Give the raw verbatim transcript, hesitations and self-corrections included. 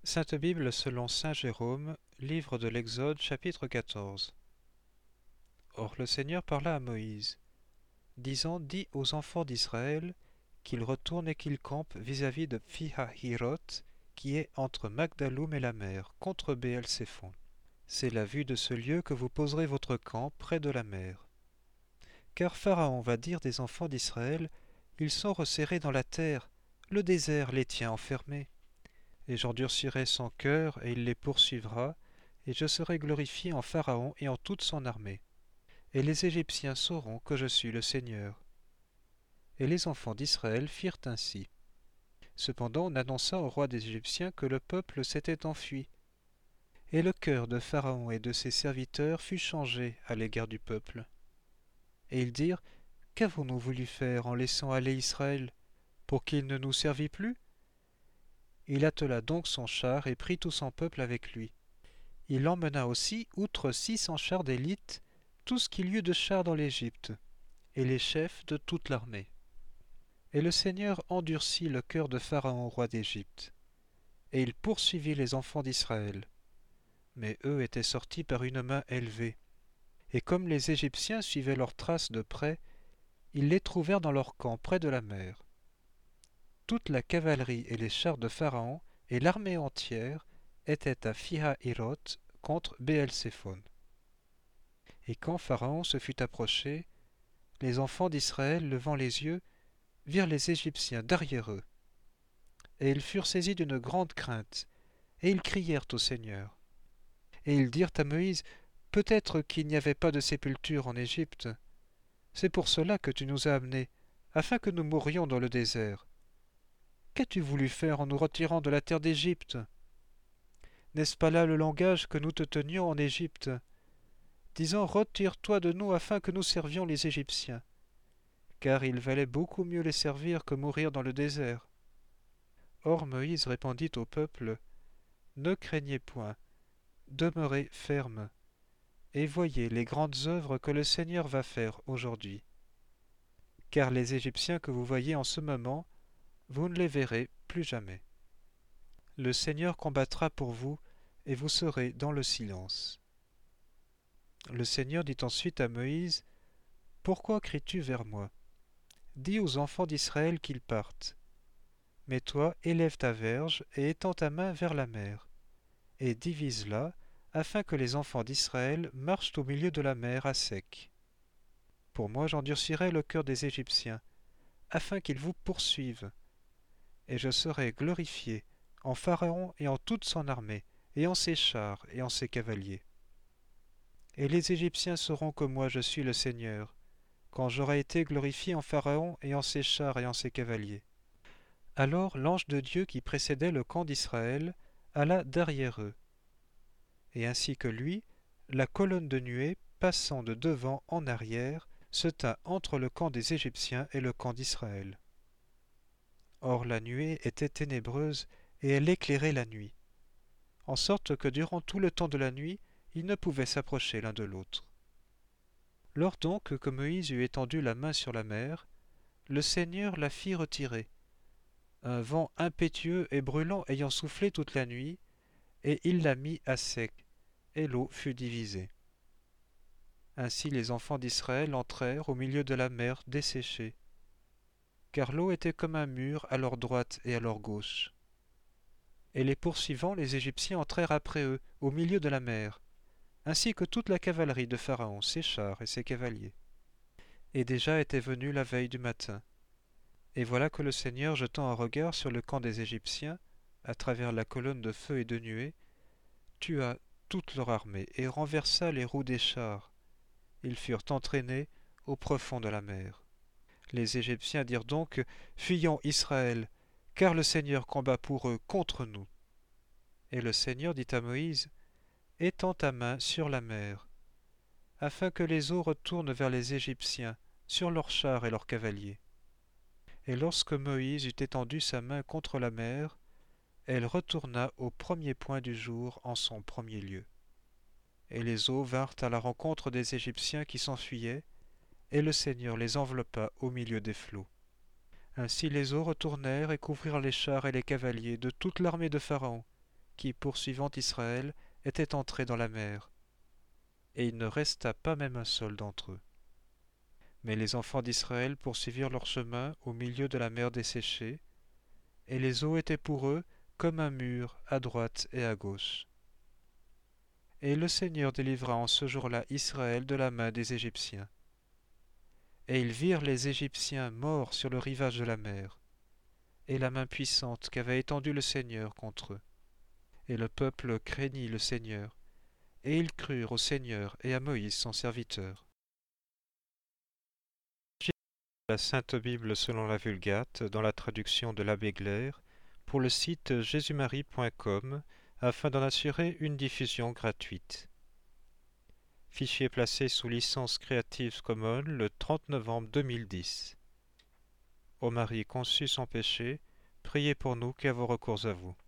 Sainte Bible selon saint Jérôme, livre de l'Exode, chapitre quatorze. Or le Seigneur parla à Moïse, disant, dis aux enfants d'Israël qu'ils retournent et qu'ils campent vis-à-vis de Phi-Hahiroth, qui est entre Magdaloum et la mer, contre Béel-Séphon. C'est la vue de ce lieu que vous poserez votre camp près de la mer. Car Pharaon va dire des enfants d'Israël, ils sont resserrés dans la terre, le désert les tient enfermés. Et j'endurcirai son cœur, et il les poursuivra, et je serai glorifié en Pharaon et en toute son armée. Et les Égyptiens sauront que je suis le Seigneur. Et les enfants d'Israël firent ainsi. Cependant on annonça au roi des Égyptiens que le peuple s'était enfui. Et le cœur de Pharaon et de ses serviteurs fut changé à l'égard du peuple. Et ils dirent, qu'avons-nous voulu faire en laissant aller Israël, pour qu'il ne nous servît plus ? Il attela donc son char et prit tout son peuple avec lui. Il emmena aussi, outre six cents chars d'élite, tout ce qu'il y eut de chars dans l'Égypte, et les chefs de toute l'armée. Et le Seigneur endurcit le cœur de Pharaon, roi d'Égypte, et il poursuivit les enfants d'Israël. Mais eux étaient sortis par une main élevée. Et comme les Égyptiens suivaient leurs traces de près, ils les trouvèrent dans leur camp près de la mer. Toute la cavalerie et les chars de Pharaon et l'armée entière étaient à Phi-Hahiroth contre Béel-Séphon. Et quand Pharaon se fut approché, les enfants d'Israël, levant les yeux, virent les Égyptiens derrière eux. Et ils furent saisis d'une grande crainte, et ils crièrent au Seigneur. Et ils dirent à Moïse, peut-être qu'il n'y avait pas de sépulture en Égypte. C'est pour cela que tu nous as amenés, afin que nous mourions dans le désert. Qu'as-tu voulu faire en nous retirant de la terre d'Égypte ? N'est-ce pas là le langage que nous te tenions en Égypte, disant, retire-toi de nous afin que nous servions les Égyptiens, car il valait beaucoup mieux les servir que mourir dans le désert. Or Moïse répondit au peuple, ne craignez point, demeurez fermes, et voyez les grandes œuvres que le Seigneur va faire aujourd'hui. Car les Égyptiens que vous voyez en ce moment, vous ne les verrez plus jamais. Le Seigneur combattra pour vous, et vous serez dans le silence. Le Seigneur dit ensuite à Moïse, pourquoi cries-tu vers moi ? Dis aux enfants d'Israël qu'ils partent. Mais toi, élève ta verge et étends ta main vers la mer, et divise-la, afin que les enfants d'Israël marchent au milieu de la mer à sec. Pour moi j'endurcirai le cœur des Égyptiens, afin qu'ils vous poursuivent, et je serai glorifié en Pharaon et en toute son armée, et en ses chars et en ses cavaliers. Et les Égyptiens sauront que moi je suis le Seigneur, quand j'aurai été glorifié en Pharaon et en ses chars et en ses cavaliers. Alors l'ange de Dieu qui précédait le camp d'Israël alla derrière eux. Et ainsi que lui, la colonne de nuée, passant de devant en arrière, se tint entre le camp des Égyptiens et le camp d'Israël. Or la nuée était ténébreuse, et elle éclairait la nuit, en sorte que durant tout le temps de la nuit, ils ne pouvaient s'approcher l'un de l'autre. Lors donc que Moïse eut étendu la main sur la mer, le Seigneur la fit retirer, un vent impétueux et brûlant ayant soufflé toute la nuit, et il la mit à sec, et l'eau fut divisée. Ainsi les enfants d'Israël entrèrent au milieu de la mer desséchée, car l'eau était comme un mur à leur droite et à leur gauche. Et les poursuivants, les Égyptiens entrèrent après eux, au milieu de la mer, ainsi que toute la cavalerie de Pharaon, ses chars et ses cavaliers. Et déjà était venue la veille du matin. Et voilà que le Seigneur, jetant un regard sur le camp des Égyptiens, à travers la colonne de feu et de nuée, tua toute leur armée et renversa les roues des chars. Ils furent entraînés au profond de la mer. Les Égyptiens dirent donc, fuyons Israël, car le Seigneur combat pour eux contre nous. Et le Seigneur dit à Moïse, étends ta main sur la mer, afin que les eaux retournent vers les Égyptiens, sur leurs chars et leurs cavaliers. Et lorsque Moïse eut étendu sa main contre la mer, elle retourna au premier point du jour en son premier lieu. Et les eaux vinrent à la rencontre des Égyptiens qui s'enfuyaient, et le Seigneur les enveloppa au milieu des flots. Ainsi les eaux retournèrent et couvrirent les chars et les cavaliers de toute l'armée de Pharaon, qui, poursuivant Israël, étaient entrés dans la mer, et il ne resta pas même un seul d'entre eux. Mais les enfants d'Israël poursuivirent leur chemin au milieu de la mer desséchée, et les eaux étaient pour eux comme un mur à droite et à gauche. Et le Seigneur délivra en ce jour-là Israël de la main des Égyptiens. Et ils virent les Égyptiens morts sur le rivage de la mer, et la main puissante qu'avait étendue le Seigneur contre eux. Et le peuple craignit le Seigneur, et ils crurent au Seigneur et à Moïse son serviteur. La Sainte Bible selon la Vulgate, dans la traduction de l'abbé Glaire, pour le site jésus marie point com, afin d'en assurer une diffusion gratuite. Fichier placé sous licence Creative Commons le trente novembre deux mille dix. Ô Marie conçue sans péché, priez pour nous qui avons recours à vous.